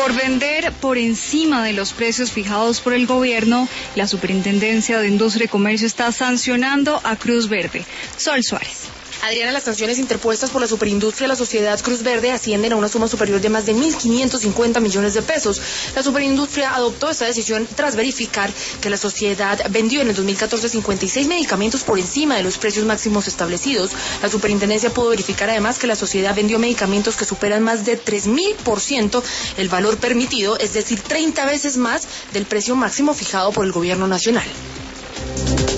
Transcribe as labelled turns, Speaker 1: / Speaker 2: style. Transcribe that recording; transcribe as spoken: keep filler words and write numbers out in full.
Speaker 1: Por vender por encima de los precios fijados por el gobierno, la Superintendencia de Industria y Comercio está sancionando a Cruz Verde. Sol Suárez.
Speaker 2: Adriana, las sanciones interpuestas por la superindustria a la sociedad Cruz Verde ascienden a una suma superior de más de mil quinientos cincuenta millones de pesos. La superindustria adoptó esta decisión tras verificar que la sociedad vendió en el dos mil catorce cincuenta y seis medicamentos por encima de los precios máximos establecidos. La superintendencia pudo verificar además que la sociedad vendió medicamentos que superan más de tres mil por ciento el valor permitido, es decir, treinta veces más del precio máximo fijado por el gobierno nacional.